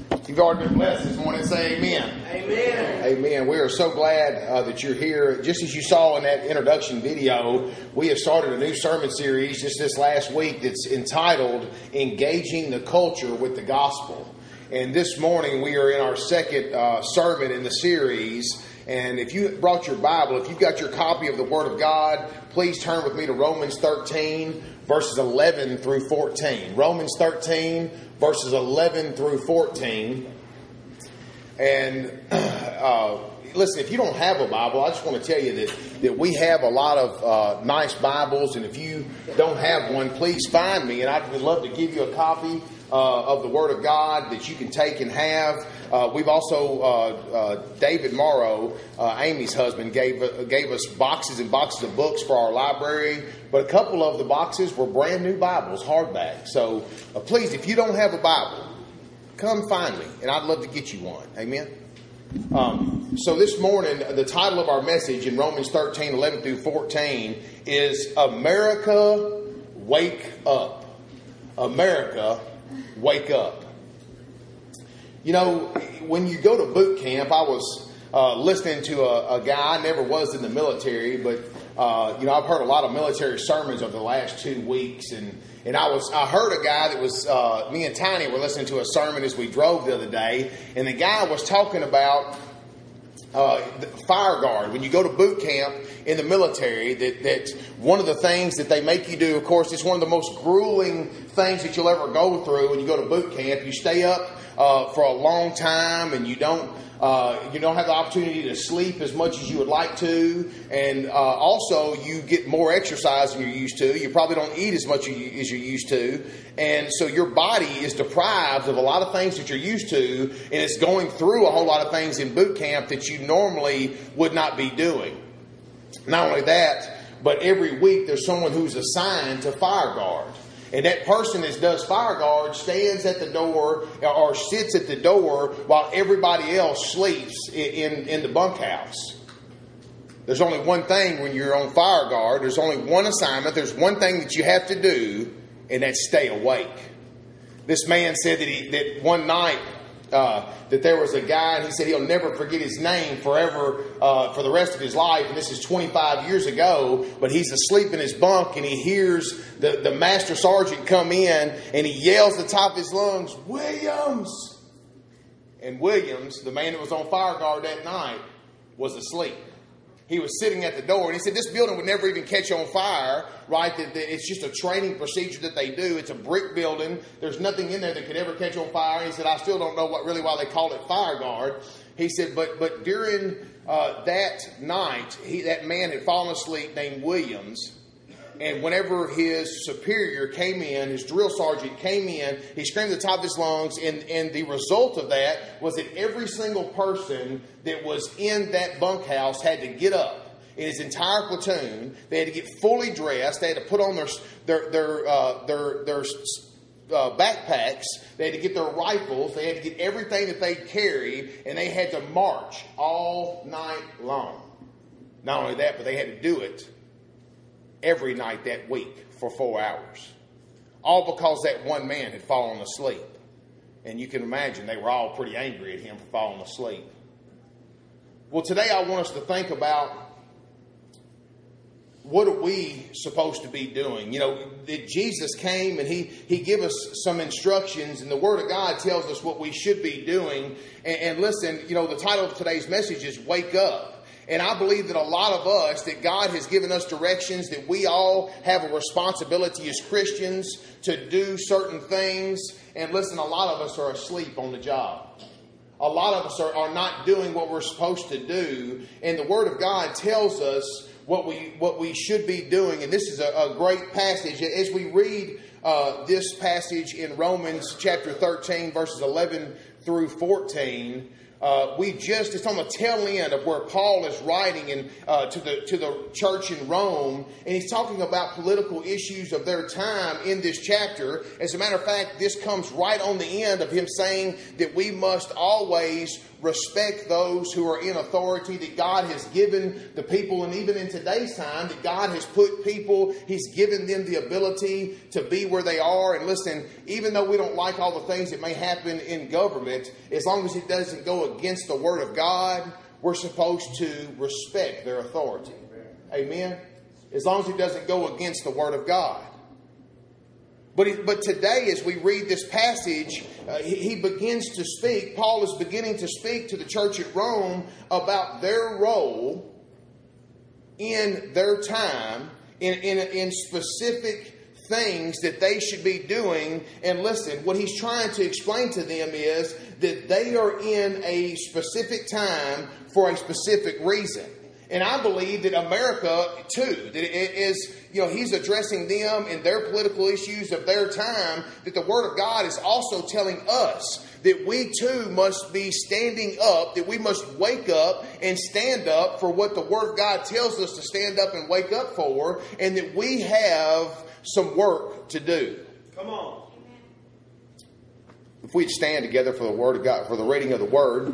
You've already been blessed this morning. Say amen. Amen. Amen. We are so glad that you're here. Just as you saw in that introduction video, we have started a new sermon series just this last week that's entitled Engaging the Culture with the Gospel. And this morning we are in our second sermon in the series. And if you brought your Bible, if you've got your copy of the Word of God, please turn with me to Romans 13, verses 11 through 14. Romans 13, verses 11 through 14. And listen, if you don't have a Bible, I just want to tell you that we have a lot of nice Bibles. And if you don't have one, please find me. And I would love to give you a copy of the Word of God that you can take and have. We've also, David Morrow, Amy's husband, gave us boxes and boxes of books for our library. But a couple of the boxes were brand new Bibles, hardback. So please, if you don't have a Bible, come find me, and I'd love to get you one. Amen? So this morning, the title of our message in Romans 13, 11 through 14 is America, Wake Up. America, Wake Up. You know, when you go to boot camp, I was listening to a guy. I never was in the military, but I've heard a lot of military sermons over the last 2 weeks, and I heard a guy that was me and Tiny were listening to a sermon as we drove the other day, and the guy was talking about the fire guard. When you go to boot camp in the military, that one of the things that they make you do, of course, it's one of the most grueling things that you'll ever go through when you go to boot camp. You stay up for a long time, and you don't have the opportunity to sleep as much as you would like to, and also you get more exercise than you're used to. You probably don't eat as much as you're used to, and so your body is deprived of a lot of things that you're used to, and it's going through a whole lot of things in boot camp that you normally would not be doing. Not only that, but every week there's someone who's assigned to fire guard. And that person that does fire guard stands at the door or sits at the door while everybody else sleeps in the bunkhouse. There's only one thing when you're on fire guard. There's only one assignment. There's one thing that you have to do, and that's stay awake. This man said that one night that there was a guy, and he said he'll never forget his name forever for the rest of his life. And this is 25 years ago, but he's asleep in his bunk, and he hears the master sergeant come in, and he yells at the top of his lungs, "Williams!" And Williams, the man that was on fire guard that night, was asleep. He was sitting at the door, and he said this building would never even catch on fire, right? That it's just a training procedure that they do. It's a brick building. There's nothing in there that could ever catch on fire. He said, I still don't know why they call it fire guard. He said, but during that night, that man had fallen asleep named Williams. And whenever his superior came in, his drill sergeant came in, he screamed at the top of his lungs, and the result of that was that every single person that was in that bunkhouse had to get up. In his entire platoon, they had to get fully dressed. They had to put on their backpacks. They had to get their rifles. They had to get everything that they carried, and they had to march all night long. Not only that, but they had to do it every night that week for 4 hours. All because that one man had fallen asleep. And you can imagine they were all pretty angry at him for falling asleep. Well, today I want us to think about what are we supposed to be doing? You know, Jesus came and he gave us some instructions, and the Word of God tells us what we should be doing. And listen, the title of today's message is Wake Up. And I believe that a lot of us, that God has given us directions, that we all have a responsibility as Christians to do certain things. And listen, a lot of us are asleep on the job. A lot of us are not doing what we're supposed to do. And the Word of God tells us what we should be doing. And this is a great passage. As we read this passage in Romans chapter 13, verses 11 through 14, It's on the tail end of where Paul is writing to the church in Rome, and he's talking about political issues of their time in this chapter. As a matter of fact, this comes right on the end of him saying that we must always respect those who are in authority, that God has given the people, and even in today's time, that God has put people, He's given them the ability to be where they are. And listen, even though we don't like all the things that may happen in government, as long as it doesn't go against the Word of God, we're supposed to respect their authority. Amen? As long as it doesn't go against the Word of God. But today, as we read this passage, he begins to speak. Paul is beginning to speak to the church at Rome about their role in their time, in specific things that they should be doing. And listen, what he's trying to explain to them is that they are in a specific time for a specific reason. And I believe that America, too, that it is, he's addressing them and their political issues of their time, that the Word of God is also telling us that we, too, must be standing up, that we must wake up and stand up for what the Word of God tells us to stand up and wake up for, and that we have some work to do. Come on. If we'd stand together for the Word of God, for the reading of the Word.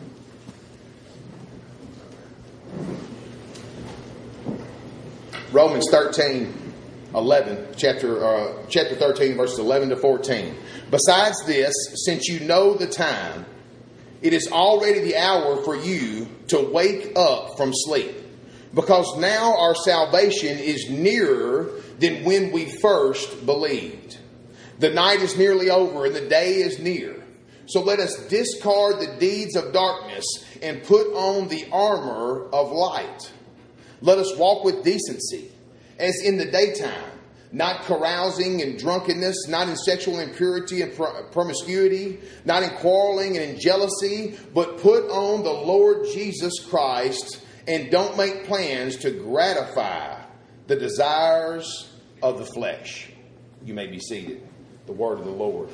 Romans 13:11, chapter 13, verses 11 to 14. Besides this, since you know the time, it is already the hour for you to wake up from sleep. Because now our salvation is nearer than when we first believed. The night is nearly over and the day is near. So let us discard the deeds of darkness and put on the armor of light. Let us walk with decency, as in the daytime, not carousing and drunkenness, not in sexual impurity and promiscuity, not in quarreling and in jealousy, but put on the Lord Jesus Christ and don't make plans to gratify the desires of the flesh. You may be seated. The word of the Lord.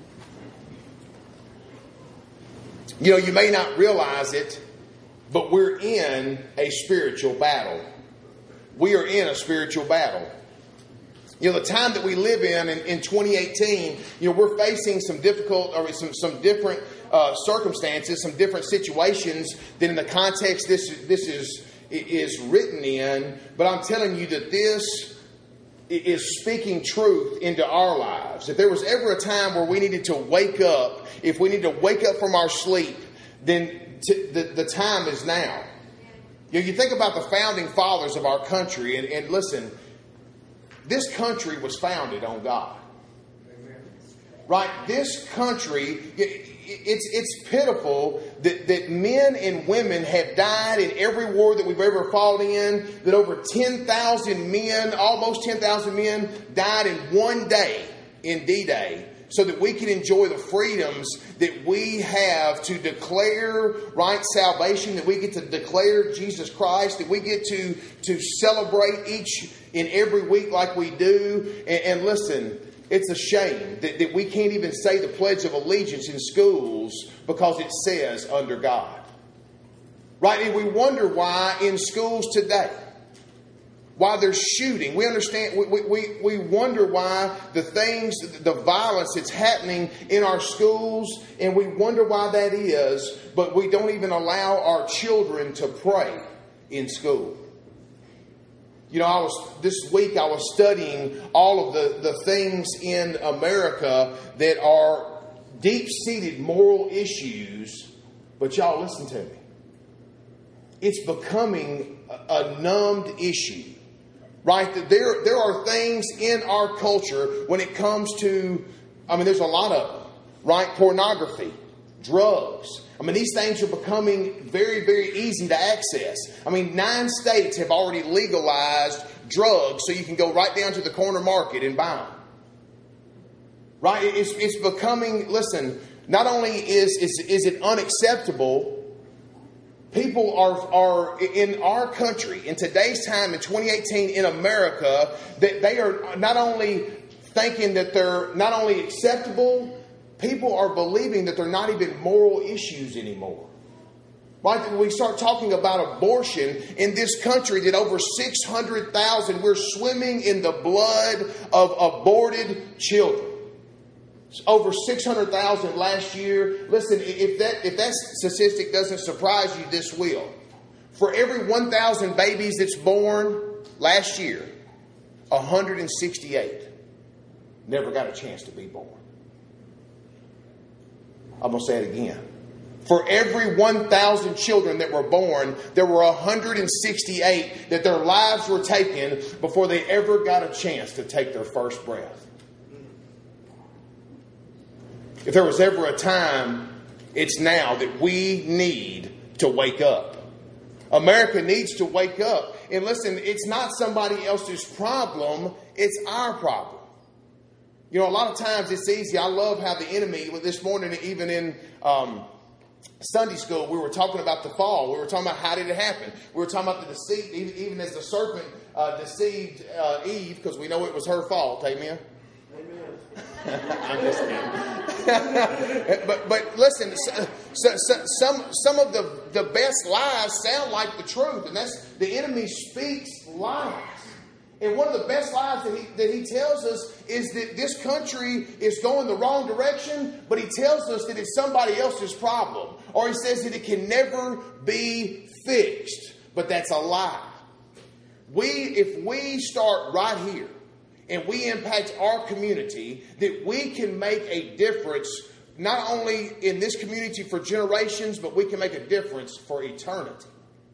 You may not realize it, but we're in a spiritual battle. We are in a spiritual battle. The time that we live in 2018, we're facing some difficult or some different circumstances, some different situations than in the context this is written in. But I'm telling you that this is speaking truth into our lives. If there was ever a time where we needed to wake up, if we need to wake up from our sleep, then the time is now. You think about the founding fathers of our country, and listen, this country was founded on God. Right? This country, it's pitiful that men and women have died in every war that we've ever fought in, that over 10,000 men, almost 10,000 men, died in one day in D-Day, so that we can enjoy the freedoms that we have to declare right salvation, that we get to declare Jesus Christ, that we get to celebrate each and every week like we do. And listen, it's a shame that we can't even say the Pledge of Allegiance in schools because it says under God. Right? And we wonder why in schools today, why they're shooting. We understand, we wonder why the violence that's happening in our schools, and we wonder why that is, but we don't even allow our children to pray in school. This week I was studying all of the things in America that are deep-seated moral issues, but y'all listen to me. It's becoming a numbed issue. Right? There are things in our culture when it comes to, there's a lot of them. Right? Pornography, drugs. These things are becoming very, very easy to access. 9 states have already legalized drugs, so you can go right down to the corner market and buy them. Right? It's becoming, listen, not only is it unacceptable, people are in our country, in today's time, in 2018, in America, that they are not only thinking that they're not only acceptable, people are believing that they're not even moral issues anymore. Right? We start talking about abortion in this country, that over 600,000, we're swimming in the blood of aborted children. It's over 600,000 last year. Listen, if that statistic doesn't surprise you, this will. For every 1,000 babies that's born last year, 168 never got a chance to be born. I'm going to say it again. For every 1,000 children that were born, there were 168 that their lives were taken before they ever got a chance to take their first breath. If there was ever a time, it's now that we need to wake up. America needs to wake up. And listen, it's not somebody else's problem, it's our problem. You know, a lot of times it's easy. I love how the enemy, this morning, even in Sunday school, we were talking about the fall. We were talking about how did it happen. We were talking about the deceit, even as the serpent deceived Eve, because we know it was her fault. Amen? Amen. I'm just kidding. but listen, some of the best lies sound like the truth, and that's the enemy speaks lies. And one of the best lies that he tells us is that this country is going the wrong direction, but he tells us that it's somebody else's problem. Or he says that it can never be fixed. But that's a lie. If we start right here and we impact our community, that we can make a difference not only in this community for generations, but we can make a difference for eternity.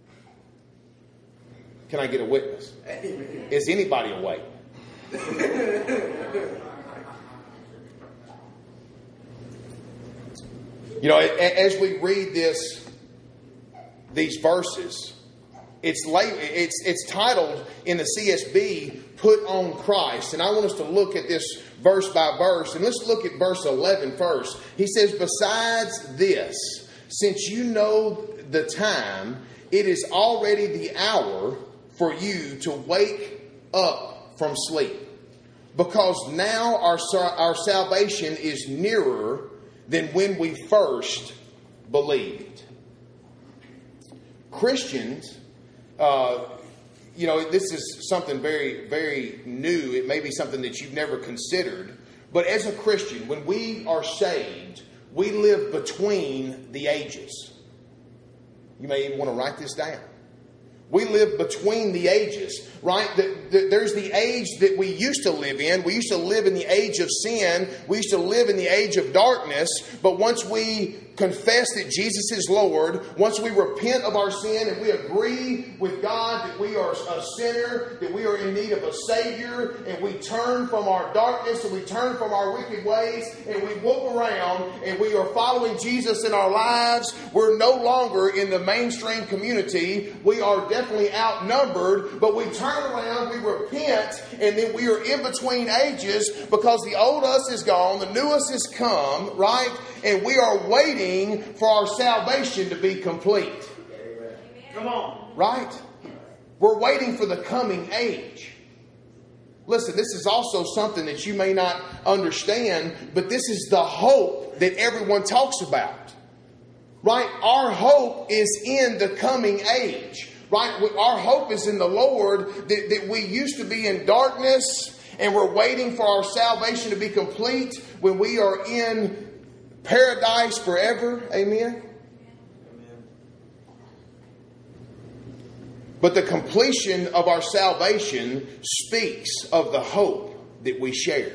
Can I get a witness? Is anybody awake? You know, as we read these verses, it's titled in the CSB, "Put on Christ." And I want us to look at this verse by verse. And let's look at verse 11 first. He says, "Besides this, since you know the time, it is already the hour for you to wake up from sleep. Because now our salvation is nearer than when we first believed." Christians, this is something very, very new. It may be something that you've never considered. But as a Christian, when we are saved, we live between the ages. You may even want to write this down. We live between the ages, right? There's the age that we used to live in. We used to live in the age of sin. We used to live in the age of darkness. But once we confess that Jesus is Lord, once we repent of our sin and we agree with God that we are a sinner, that we are in need of a Savior, and we turn from our darkness and we turn from our wicked ways and we look around and we are following Jesus in our lives, we're no longer in the mainstream community. We are definitely outnumbered, but we turn around, we repent, and then we are in between ages because the old us is gone, the new us has come, right? And we are waiting for our salvation to be complete. Amen. Come on. Right? We're waiting for the coming age. Listen, this is also something that you may not understand, but this is the hope that everyone talks about. Right? Our hope is in the coming age. Right? Our hope is in the Lord, that we used to be in darkness and we're waiting for our salvation to be complete when we are in paradise forever. Amen? But the completion of our salvation speaks of the hope that we share.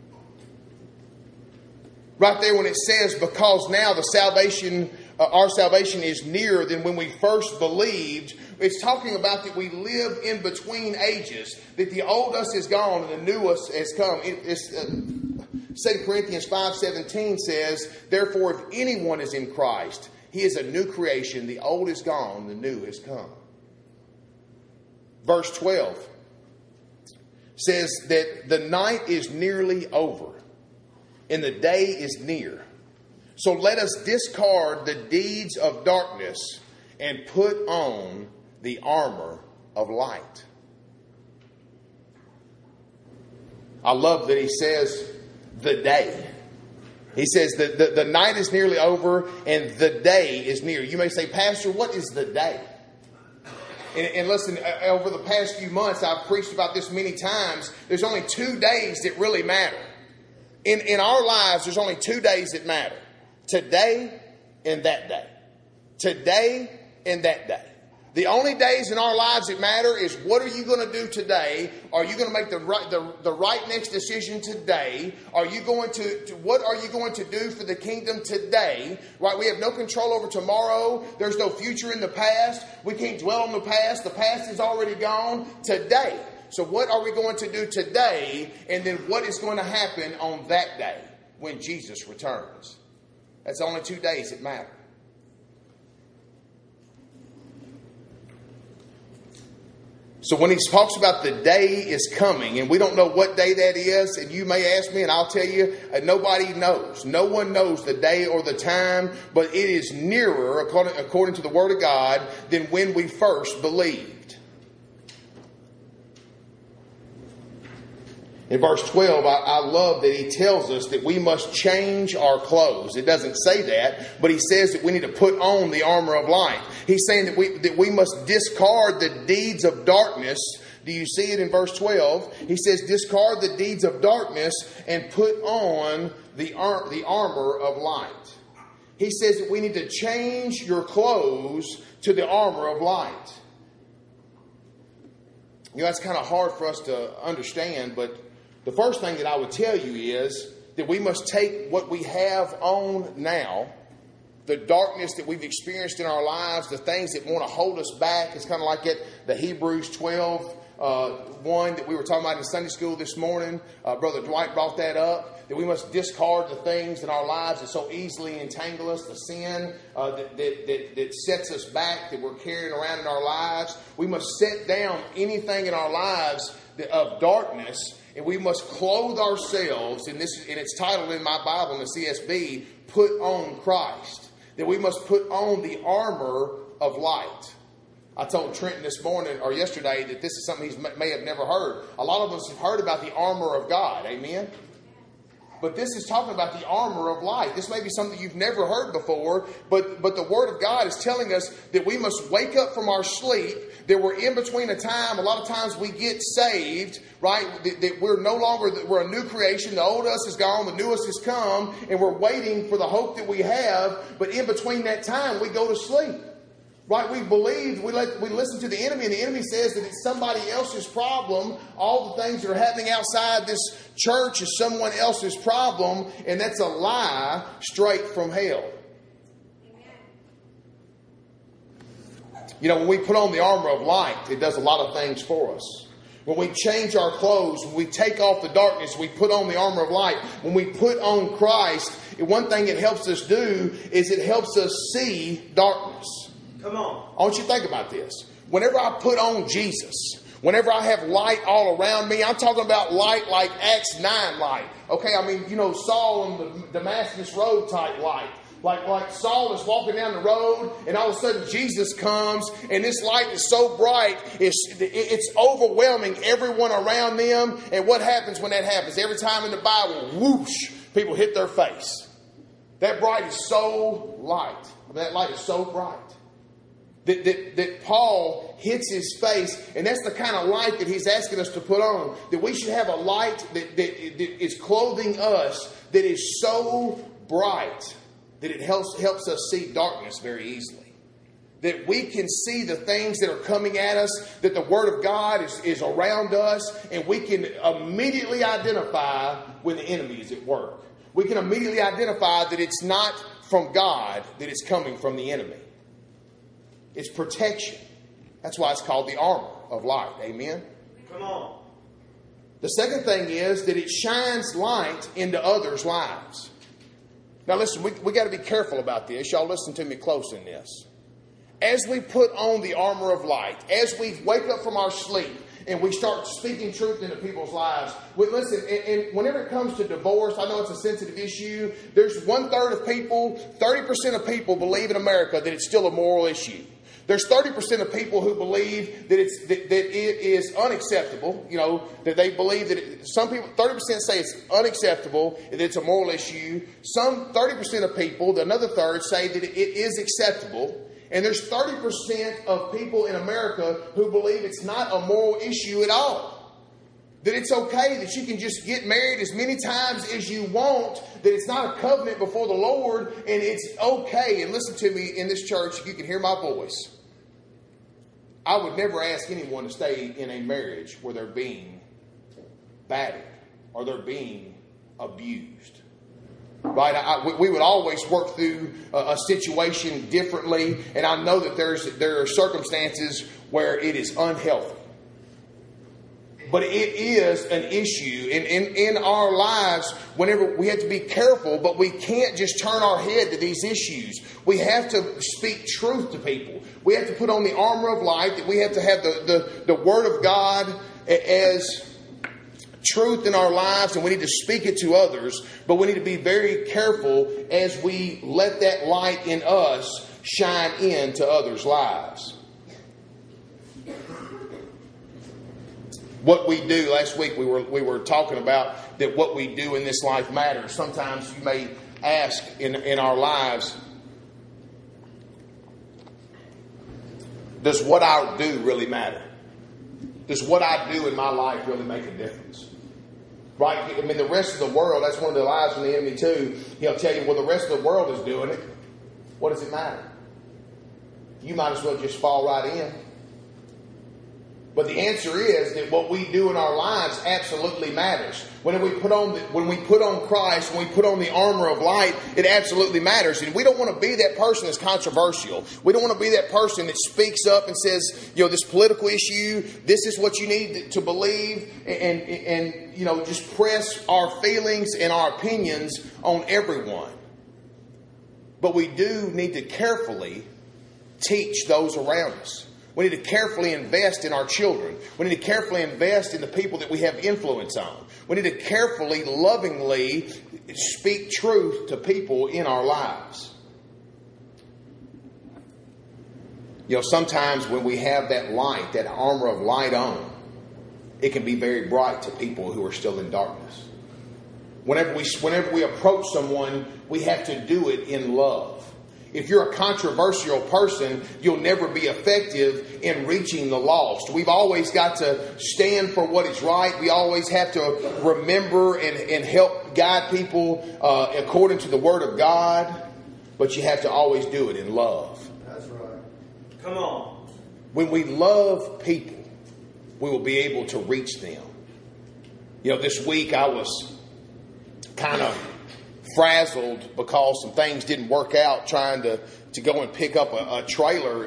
Right there when it says, because now the salvation, our salvation is nearer than when we first believed, it's talking about that we live in between ages, that the old us is gone and the new us has come. 2 Corinthians 5:17 says, therefore, if anyone is in Christ, he is a new creation. The old is gone, the new has come. Verse 12 says that the night is nearly over and the day is near. So let us discard the deeds of darkness and put on the armor of light. I love that he says the day. He says that the night is nearly over and the day is near. You may say, Pastor, what is the day? And listen, over the past few months, I've preached about this many times. There's only 2 days that really matter. In our lives, there's only 2 days that matter. Today and that day. Today and that day. The only days in our lives that matter is what are you going to do today? Are you going to make the right next decision today? Are you going to what are you going to do for the kingdom today? Right? We have no control over tomorrow. There's no future in the past. We can't dwell on the past. The past is already gone. Today. So what are we going to do today? And then what is going to happen on that day when Jesus returns? That's only 2 days that matter. So when he talks about the day is coming, and we don't know what day that is, and you may ask me, and I'll tell you, nobody knows. No one knows the day or the time, but it is nearer, according to the Word of God, than when we first believed. In verse 12, I love that he tells us that we must change our clothes. It doesn't say that, but he says that we need to put on the armor of light. He's saying that we must discard the deeds of darkness. Do you see it in verse 12? He says, discard the deeds of darkness and put on the armor of light. He says that we need to change your clothes to the armor of light. You know, that's kind of hard for us to understand, but the first thing that I would tell you is that we must take what we have on now, the darkness that we've experienced in our lives, the things that want to hold us back. It's kind of like the Hebrews 12, 1 that we were talking about in Sunday school this morning. Brother Dwight brought that up, that we must discard the things in our lives that so easily entangle us, the sin that sets us back, that we're carrying around in our lives. We must set down anything in our lives of darkness, and we must clothe ourselves, and it's titled in my Bible, in the CSB, put on Christ. That we must put on the armor of light. I told Trenton this morning or yesterday that this is something he may have never heard. A lot of us have heard about the armor of God. Amen? But this is talking about the armor of light. This may be something you've never heard before, but the Word of God is telling us that we must wake up from our sleep, that we're in between a time. A lot of times we get saved, right? That we're no longer, we're a new creation. The old us is gone, the new us has come, and we're waiting for the hope that we have. But in between that time, we go to sleep. Right, we believe, we listen to the enemy, and the enemy says that it's somebody else's problem. All the things that are happening outside this church is someone else's problem, and that's a lie straight from hell. You know, when we put on the armor of light, it does a lot of things for us. When we change our clothes, when we take off the darkness, we put on the armor of light. When we put on Christ, one thing it helps us do is it helps us see darkness. Come on. I want you to think about this. Whenever I put on Jesus, whenever I have light all around me, I'm talking about light like Acts 9 light. Okay, I mean, you know, Saul on the Damascus Road type light. Like Saul is walking down the road, and all of a sudden Jesus comes, and this light is so bright, it's overwhelming everyone around them. And what happens when that happens? Every time in the Bible, whoosh, people hit their face. That bright is so light. That light is so bright. That Paul hits his face, and that's the kind of light that he's asking us to put on. That we should have a light that is clothing us that is so bright that it helps us see darkness very easily. That we can see the things that are coming at us, that the Word of God is around us, and we can immediately identify when the enemy is at work. We can immediately identify that it's not from God, that it's coming from the enemy. It's protection. That's why it's called the armor of light. Amen? Come on. The second thing is that it shines light into others' lives. Now listen, we got to be careful about this. Y'all listen to me close in this. As we put on the armor of light, as we wake up from our sleep, and we start speaking truth into people's lives. Listen, and whenever it comes to divorce, I know it's a sensitive issue. There's 1/3 of people, 30% of people believe in America that it's still a moral issue. There's 30% of people who believe that that it is unacceptable. You know, that they believe that some people, 30% say it's unacceptable, that it's a moral issue. Some 30% of people, another third, say that it is acceptable. And there's 30% of people in America who believe it's not a moral issue at all. That it's okay, that you can just get married as many times as you want, that it's not a covenant before the Lord, and it's okay. And listen to me in this church, if you can hear my voice. I would never ask anyone to stay in a marriage where they're being battered or they're being abused. Right? We would always work through a situation differently, and I know that there are circumstances where it is unhealthy. But it is an issue in our lives. Whenever we have to be careful, but we can't just turn our head to these issues. We have to speak truth to people. We have to put on the armor of light. That we have to have the Word of God as truth in our lives, and we need to speak it to others. But we need to be very careful as we let that light in us shine into others' lives. What we do, last week we were talking about that what we do in this life matters. Sometimes you may ask in our lives, does what I do really matter? Does what I do in my life really make a difference? Right? I mean, the rest of the world, that's one of the lies from the enemy too. He'll tell you, well, the rest of the world is doing it. What does it matter? You might as well just fall right in. But the answer is that what we do in our lives absolutely matters. When we put on Christ, when we put on the armor of light, it absolutely matters. And we don't want to be that person that's controversial. We don't want to be that person that speaks up and says, you know, this political issue, this is what you need to believe, and you know, just press our feelings and our opinions on everyone. But we do need to carefully teach those around us. We need to carefully invest in our children. We need to carefully invest in the people that we have influence on. We need to carefully, lovingly speak truth to people in our lives. You know, sometimes when we have that light, that armor of light on, it can be very bright to people who are still in darkness. Whenever we approach someone, we have to do it in love. If you're a controversial person, you'll never be effective in reaching the lost. We've always got to stand for what is right. We always have to remember and help guide people according to the Word of God. But you have to always do it in love. That's right. Come on. When we love people, we will be able to reach them. You know, this week I was kind of frazzled because some things didn't work out trying to go and pick up a trailer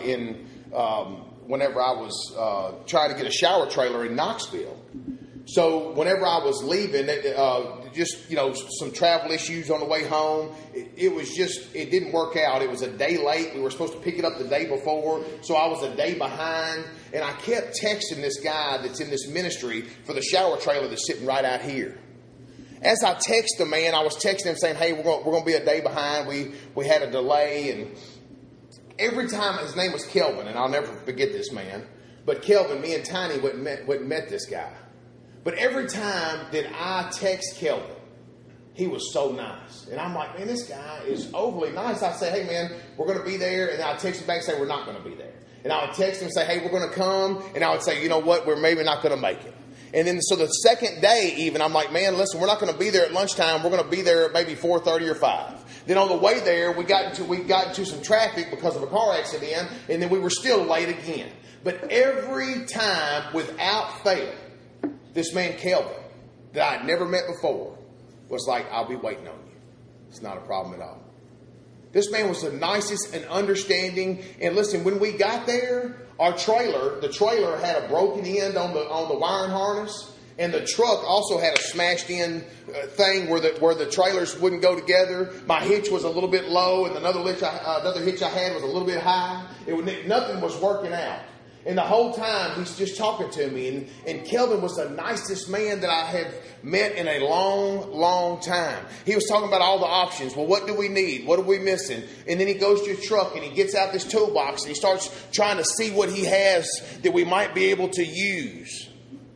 whenever I was trying to get a shower trailer in Knoxville. So whenever I was leaving, just, you know, some travel issues on the way home, it didn't work out. It was a day late. We were supposed to pick it up the day before, so I was a day behind. And I kept texting this guy that's in this ministry for the shower trailer that's sitting right out here. As I text the man, I was texting him saying, hey, we're going to be a day behind. We had a delay. And every time, his name was Kelvin, and I'll never forget this man. But Kelvin, me and Tiny went and met this guy. But every time that I text Kelvin, he was so nice. And I'm like, man, this guy is overly nice. I say, hey, man, we're going to be there. And I text him back and say, we're not going to be there. And I would text him and say, hey, we're going to come. And I would say, you know what, we're maybe not going to make it. And then so the second day even, I'm like, man, listen, we're not going to be there at lunchtime. We're going to be there at maybe 4:30 or 5. Then on the way there, we got into some traffic because of a car accident, and then we were still late again. But every time, without fail, this man Kelvin, that I'd never met before, was like, I'll be waiting on you. It's not a problem at all. This man was the nicest and understanding. And listen, when we got there, the trailer had a broken end on the wiring harness, and the truck also had a smashed in thing where the trailers wouldn't go together. My hitch was a little bit low, and another hitch I had was a little bit high. Nothing was working out. And the whole time he's just talking to me. And Kelvin was the nicest man that I have met in a long, long time. He was talking about all the options. Well, what do we need? What are we missing? And then he goes to his truck and he gets out this toolbox and he starts trying to see what he has that we might be able to use.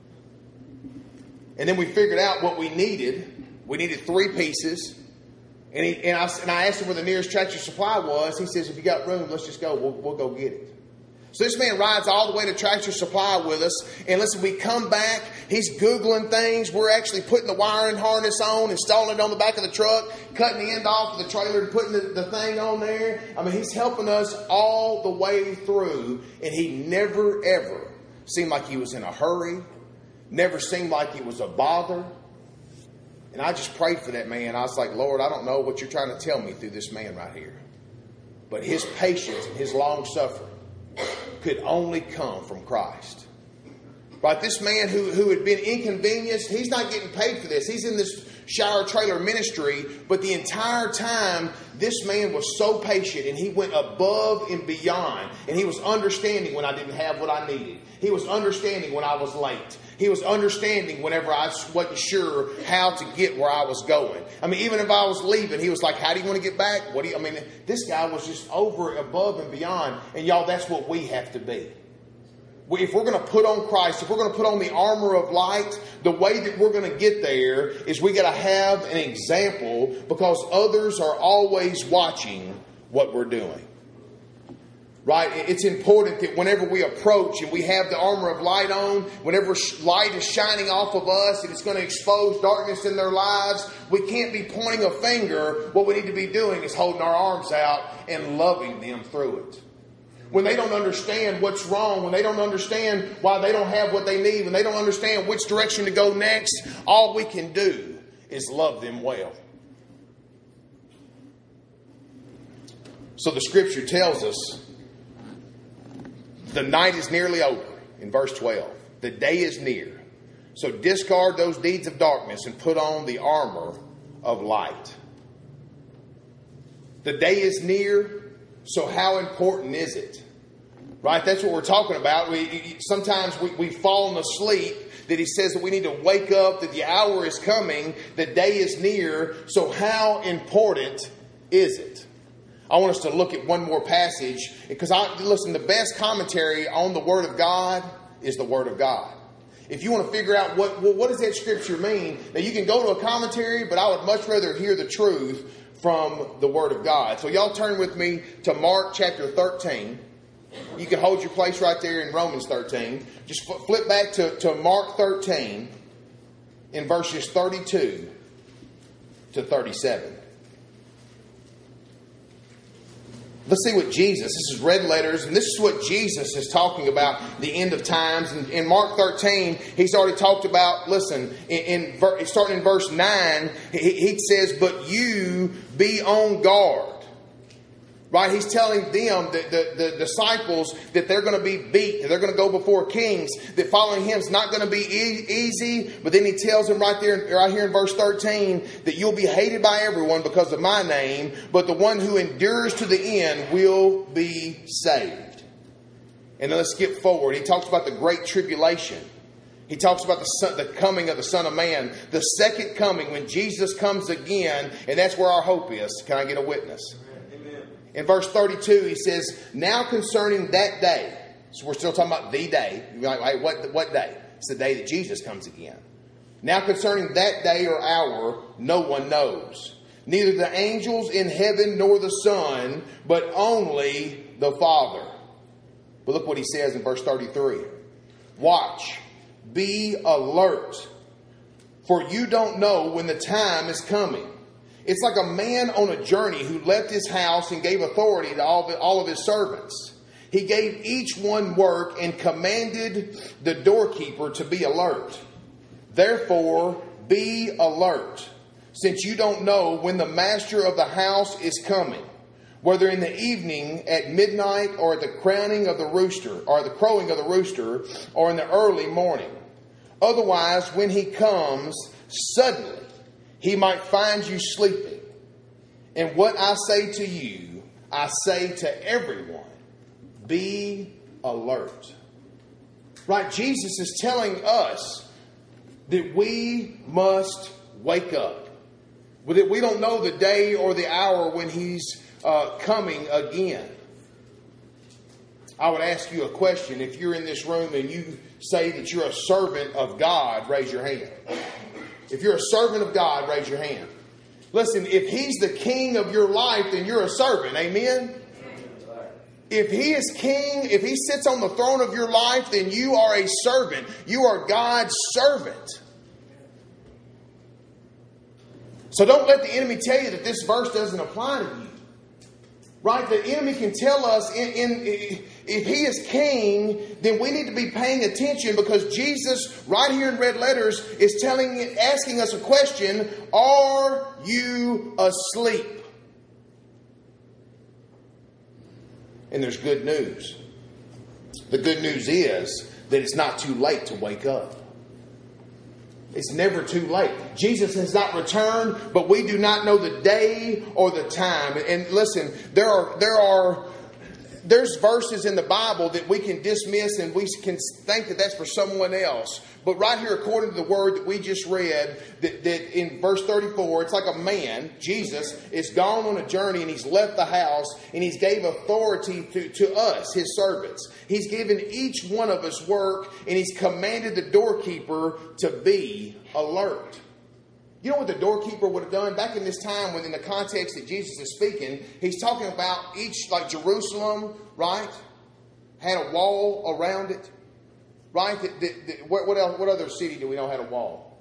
And then we figured out what we needed. We needed 3 pieces. And I asked him where the nearest Tractor Supply was. He says, if you got room, let's just go. We'll go get it. So this man rides all the way to Tractor Supply with us. And listen, we come back. He's Googling things. We're actually putting the wiring harness on, installing it on the back of the truck, cutting the end off of the trailer and putting the thing on there. I mean, he's helping us all the way through. And he never, ever seemed like he was in a hurry. Never seemed like it was a bother. And I just prayed for that man. I was like, Lord, I don't know what you're trying to tell me through this man right here. But his patience and his long suffering could only come from Christ. Right? This man who had been inconvenienced, he's not getting paid for this. He's in this shower trailer ministry, but the entire time, this man was so patient and he went above and beyond. And he was understanding when I didn't have what I needed. He was understanding when I was late. He was understanding whenever I wasn't sure how to get where I was going. I mean, even if I was leaving, he was like, how do you want to get back? This guy was just over, above, and beyond. And y'all, that's what we have to be. If we're going to put on Christ, if we're going to put on the armor of light, the way that we're going to get there is we got to have an example, because others are always watching what we're doing. Right? It's important that whenever we approach and we have the armor of light on, whenever light is shining off of us and it's going to expose darkness in their lives, we can't be pointing a finger. What we need to be doing is holding our arms out and loving them through it. When they don't understand what's wrong, when they don't understand why they don't have what they need, when they don't understand which direction to go next, all we can do is love them well. So the scripture tells us the night is nearly over in verse 12. The day is near. So discard those deeds of darkness and put on the armor of light. The day is near. So how important is it? Right? That's what we're talking about. Sometimes we've fallen asleep, that he says that we need to wake up, that the hour is coming, the day is near. So how important is it? I want us to look at one more passage, because listen, the best commentary on the Word of God is the Word of God. If you want to figure out what does that scripture mean, now you can go to a commentary, but I would much rather hear the truth from the Word of God. So y'all turn with me to Mark chapter 13. You can hold your place right there in Romans 13. Just flip back to Mark 13 in verses 32 to 37. Let's see what Jesus, this is red letters, and this is what Jesus is talking about, the end of times. And in Mark 13, he's already talked about, listen, starting in verse 9, he says, but you be on guard. Right? He's telling them, the disciples, that they're going to be beat, that they're going to go before kings, that following him is not going to be easy. But then he tells them right here in verse 13, that you'll be hated by everyone because of my name, but the one who endures to the end will be saved. And then let's skip forward. He talks about the great tribulation. He talks about the coming of the Son of Man, the second coming when Jesus comes again, and that's where our hope is. Can I get a witness? In verse 32, he says, now concerning that day. So we're still talking about the day. You're like, hey, what day? It's the day that Jesus comes again. Now concerning that day or hour, no one knows. Neither the angels in heaven nor the Son, but only the Father. But look what he says in verse 33. Watch, be alert, for you don't know when the time is coming. It's like a man on a journey who left his house and gave authority to all of his servants. He gave each one work and commanded the doorkeeper to be alert. Therefore, be alert, since you don't know when the master of the house is coming, whether in the evening, at midnight, or at the crowing of the rooster, or in the early morning. Otherwise, when he comes suddenly, he might find you sleeping. And what I say to you, I say to everyone, be alert. Right? Jesus is telling us that we must wake up. That we don't know the day or the hour when He's coming again. I would ask you a question. If you're in this room and you say that you're a servant of God, raise your hand. If you're a servant of God, raise your hand. Listen, if He's the king of your life, then you're a servant. Amen? If He is king, if He sits on the throne of your life, then you are a servant. You are God's servant. So don't let the enemy tell you that this verse doesn't apply to you. Right? The enemy can tell us if He is king, then we need to be paying attention, because Jesus, right here in red letters, is asking us a question: are you asleep? And there's good news. The good news is that it's not too late to wake up. It's never too late. Jesus has not returned, but we do not know the day or the time. And listen, there's verses in the Bible that we can dismiss and we can think that that's for someone else. But right here, according to the word that we just read, that in verse 34, it's like a man, Jesus, is gone on a journey and He's left the house and He's gave authority to us, His servants. He's given each one of us work, and He's commanded the doorkeeper to be alert. You know what the doorkeeper would have done back in this time, when in the context that Jesus is speaking, He's talking about each, like Jerusalem, right, had a wall around it. Right? What other city do we know had a wall?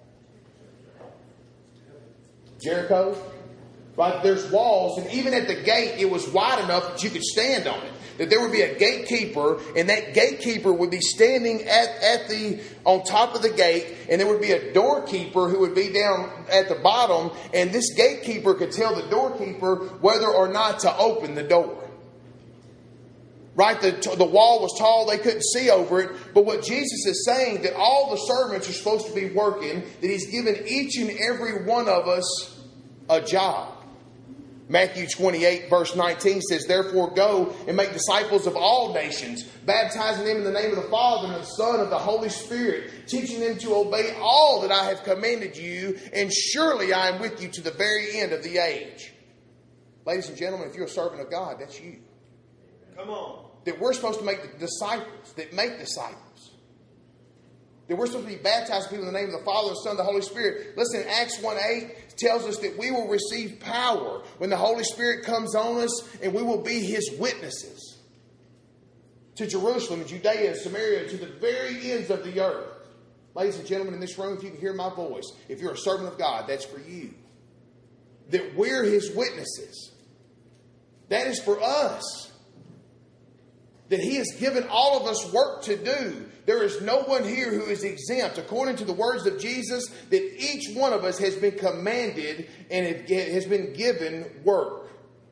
Jericho? Right? There's walls, and even at the gate, it was wide enough that you could stand on it. That there would be a gatekeeper, and that gatekeeper would be standing on top of the gate, and there would be a doorkeeper who would be down at the bottom, and this gatekeeper could tell the doorkeeper whether or not to open the door. Right? The wall was tall. They couldn't see over it. But what Jesus is saying, that all the servants are supposed to be working, that He's given each and every one of us a job. Matthew 28 verse 19 says, "Therefore go and make disciples of all nations, baptizing them in the name of the Father and of the Son and of the Holy Spirit, teaching them to obey all that I have commanded you, and surely I am with you to the very end of the age." Ladies and gentlemen, if you're a servant of God, that's you. Come on. That we're supposed to make disciples that make disciples. That we're supposed to be baptizing people in the name of the Father, the Son, and the Holy Spirit. Listen, Acts 1:8 tells us that we will receive power when the Holy Spirit comes on us, and we will be His witnesses to Jerusalem and Judea and Samaria, to the very ends of the earth. Ladies and gentlemen in this room, if you can hear my voice, if you're a servant of God, that's for you. That we're His witnesses. That is for us. That He has given all of us work to do. There is no one here who is exempt. According to the words of Jesus, that each one of us has been commanded and has been given work.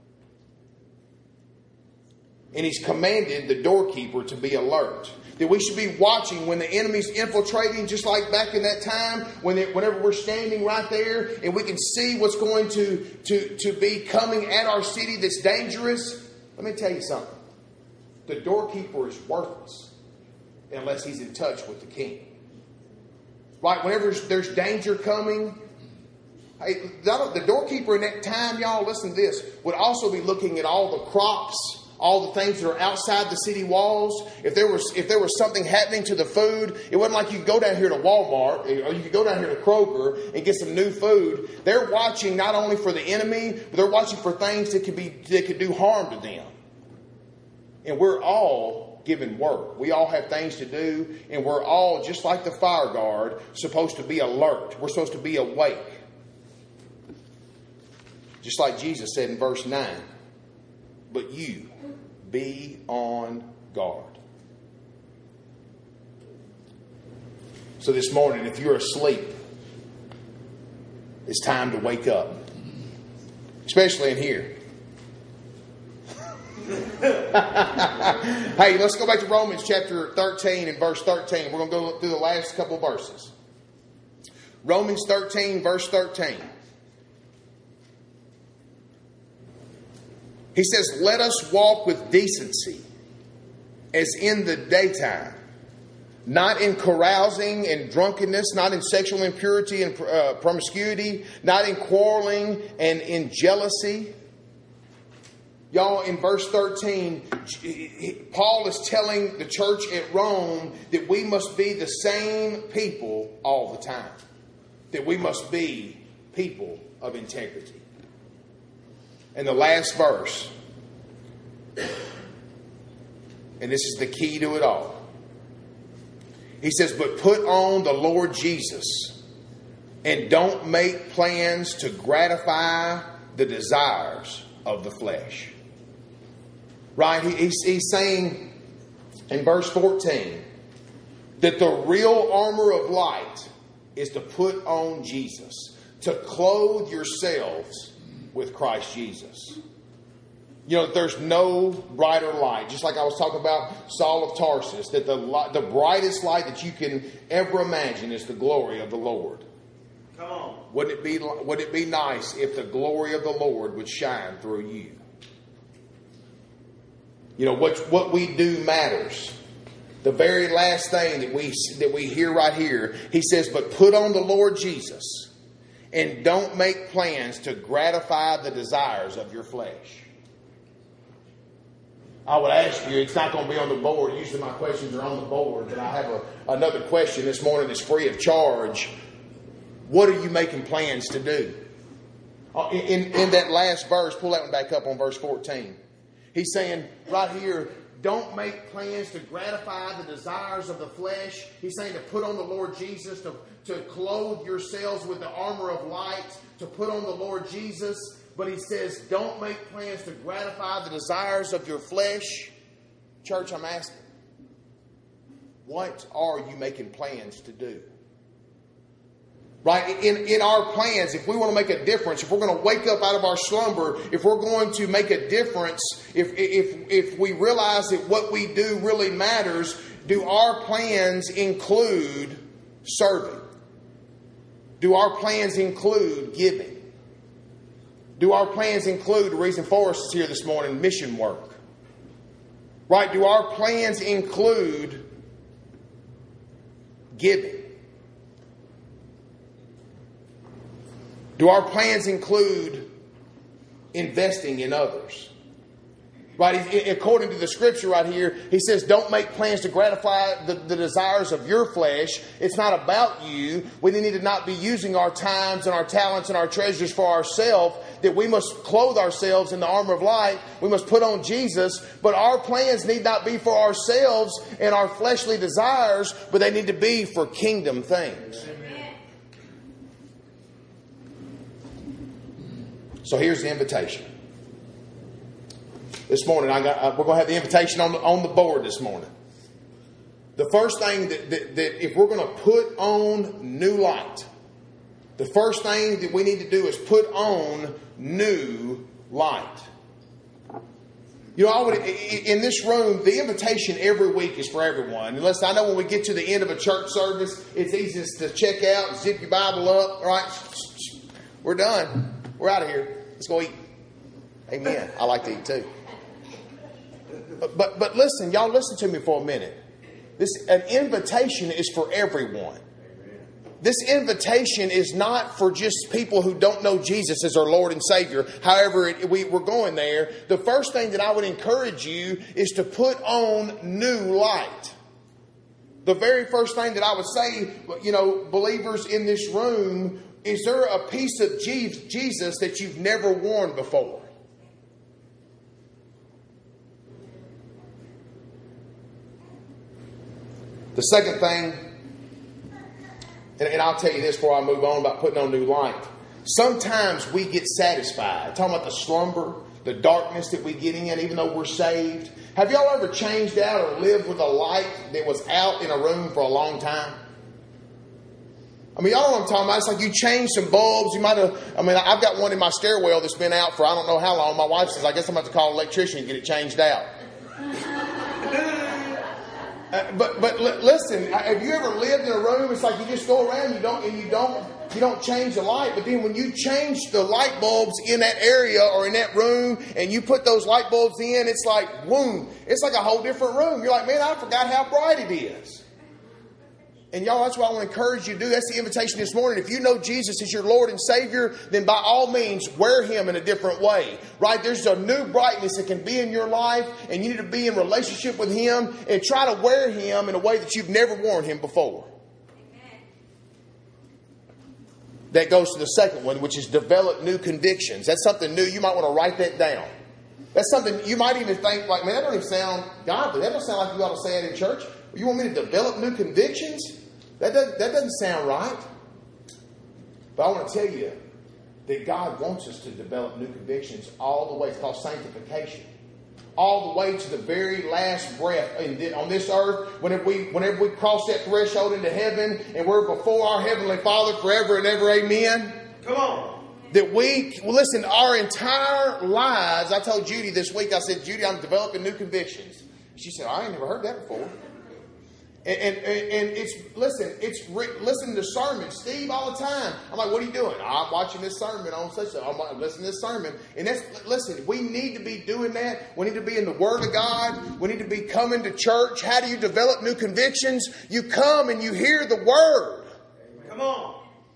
And He's commanded the doorkeeper to be alert. That we should be watching when the enemy's infiltrating, just like back in that time, whenever we're standing right there and we can see what's going to be coming at our city that's dangerous. Let me tell you something. The doorkeeper is worthless unless he's in touch with the king. Right? Whenever there's danger coming, the doorkeeper in that time, y'all, listen to this, would also be looking at all the crops, all the things that are outside the city walls. If there was something happening to the food, it wasn't like you could go down here to Walmart or you could go down here to Kroger and get some new food. They're watching not only for the enemy, but they're watching for things that could do harm to them. And we're all given work. We all have things to do, and we're all, just like the fire guard, supposed to be alert. We're supposed to be awake. Just like Jesus said in verse 9, "But you be on guard." So this morning, if you're asleep, it's time to wake up. Especially in here. Hey, let's go back to Romans chapter 13 and verse 13. We're going to go through the last couple verses. Romans 13, verse 13. He says, "Let us walk with decency as in the daytime, not in carousing and drunkenness, not in sexual impurity and promiscuity, not in quarreling and in jealousy. Y'all, in verse 13, Paul is telling the church at Rome that we must be the same people all the time. That we must be people of integrity. And the last verse, and this is the key to it all. He says, but put on the Lord Jesus and don't make plans to gratify the desires of the flesh. Right? He's saying in verse 14 that the real armor of light is to put on Jesus, to clothe yourselves with Christ Jesus. You know, there's no brighter light. Just like I was talking about Saul of Tarsus, that the brightest light that you can ever imagine is the glory of the Lord. Come on. Wouldn't it be nice if the glory of the Lord would shine through you? You know, what we do matters. The very last thing that we hear right here, he says, but put on the Lord Jesus and don't make plans to gratify the desires of your flesh. I would ask you, it's not going to be on the board. Usually my questions are on the board, but I have another question this morning that's free of charge. What are you making plans to do? In that last verse, pull that one back up on verse 14. He's saying right here, don't make plans to gratify the desires of the flesh. He's saying to put on the Lord Jesus, to clothe yourselves with the armor of light, to put on the Lord Jesus. But he says, don't make plans to gratify the desires of your flesh. Church, I'm asking, what are you making plans to do? Right? In our plans, if we want to make a difference, if we're going to wake up out of our slumber, if we're going to make a difference, if we realize that what we do really matters, do our plans include serving? Do our plans include giving? Do our plans include, the reason Forrest is here this morning, mission work? Right? Do our plans include giving? Do our plans include investing in others? Right? According to the scripture right here, he says, don't make plans to gratify the desires of your flesh. It's not about you. We need to not be using our times and our talents and our treasures for ourselves, that we must clothe ourselves in the armor of light. We must put on Jesus. But our plans need not be for ourselves and our fleshly desires, but they need to be for kingdom things. So here's the invitation. This morning, we're going to have the invitation on the board this morning. The first thing that if we're going to put on new light, the first thing that we need to do is put on new light. You know, in this room, the invitation every week is for everyone. Unless I know when we get to the end of a church service, it's easiest to check out and zip your Bible up. All right, we're done. We're out of here. Let's go eat. Amen. I like to eat too. But listen, y'all listen to me for a minute. An invitation is for everyone. This invitation is not for just people who don't know Jesus as our Lord and Savior. However, we're going there. The first thing that I would encourage you is to put on new light. The very first thing that I would say, you know, believers in this room, is there a piece of Jesus that you've never worn before? The second thing, and I'll tell you this before I move on about putting on new light. Sometimes we get satisfied. I'm talking about the slumber, the darkness that we get in, even though we're saved. Have y'all ever changed out or lived with a light that was out in a room for a long time? I mean, y'all know what I'm talking about. It's like you change some bulbs. You might have, I've got one in my stairwell that's been out for I don't know how long. My wife says, I guess I'm about to call an electrician and get it changed out. But listen, have you ever lived in a room? It's like you just go around, you don't change the light. But then when you change the light bulbs in that area or in that room, and you put those light bulbs in, it's like boom! It's like a whole different room. You're like, man, I forgot how bright it is. And y'all, that's what I want to encourage you to do. That's the invitation this morning. If you know Jesus as your Lord and Savior, then by all means, wear Him in a different way. Right? There's a new brightness that can be in your life, and you need to be in relationship with Him and try to wear Him in a way that you've never worn Him before. Amen. That goes to the second one, which is develop new convictions. That's something new. You might want to write that down. That's something you might even think like, man, that don't even sound godly. That doesn't sound like you ought to say it in church. You want me to develop new convictions? That doesn't sound right. But I want to tell you that God wants us to develop new convictions all the way. It's called sanctification. All the way to the very last breath on this earth. Whenever we cross that threshold into heaven and we're before our Heavenly Father forever and ever, amen. Come on. That listen, our entire lives, I told Judy this week, I said, Judy, I'm developing new convictions. She said, I ain't never heard that before. And listen to sermons, Steve, all the time. I'm like, what are you doing? I'm watching this sermon on such. I'm listening to this sermon. And listen, we need to be doing that. We need to be in the Word of God. We need to be coming to church. How do you develop new convictions? You come and you hear the Word. Come on.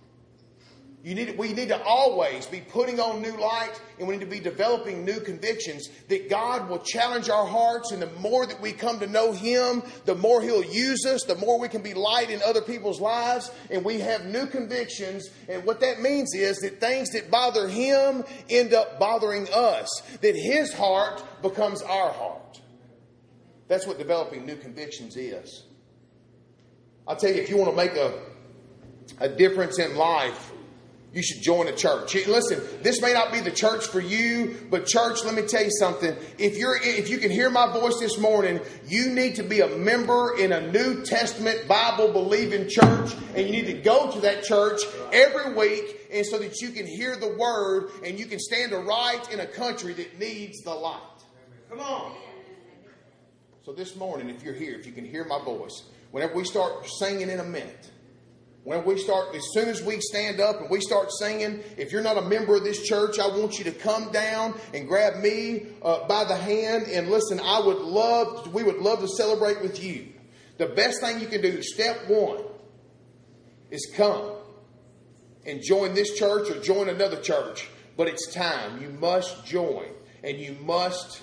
We need to always be putting on new light, and we need to be developing new convictions that God will challenge our hearts. And the more that we come to know Him, the more He'll use us, the more we can be light in other people's lives. And we have new convictions. And what that means is that things that bother Him end up bothering us. That His heart becomes our heart. That's what developing new convictions is. I'll tell you, if you want to make a difference in life, you should join a church. Listen, this may not be the church for you, but church, let me tell you something. If you can hear my voice this morning, you need to be a member in a New Testament Bible-believing church, and you need to go to that church every week, and so that you can hear the Word and you can stand aright in a country that needs the light. Come on. So this morning, if you're here, if you can hear my voice, whenever we start singing in a minute, when we start, as soon as we stand up and we start singing, if you're not a member of this church, I want you to come down and grab me by the hand. And listen, we would love to celebrate with you. The best thing you can do, step one, is come and join this church or join another church. But it's time. You must join, and you must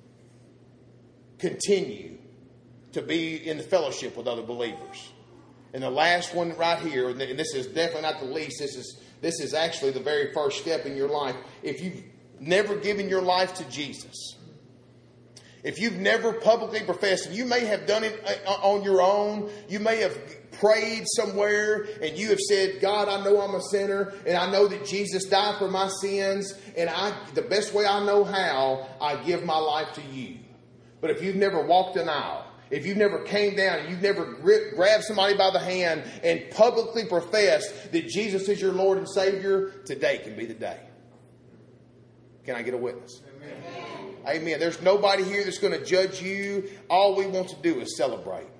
continue to be in the fellowship with other believers. And the last one right here, and this is definitely not the least, this is actually the very first step in your life. If you've never given your life to Jesus, if you've never publicly professed, and you may have done it on your own, you may have prayed somewhere and you have said, God, I know I'm a sinner and I know that Jesus died for my sins, and the best way I know how, I give my life to you. But if you've never walked an aisle, if you've never came down and you've never grabbed somebody by the hand and publicly professed that Jesus is your Lord and Savior, today can be the day. Can I get a witness? Amen. Amen. There's nobody here that's going to judge you. All we want to do is celebrate.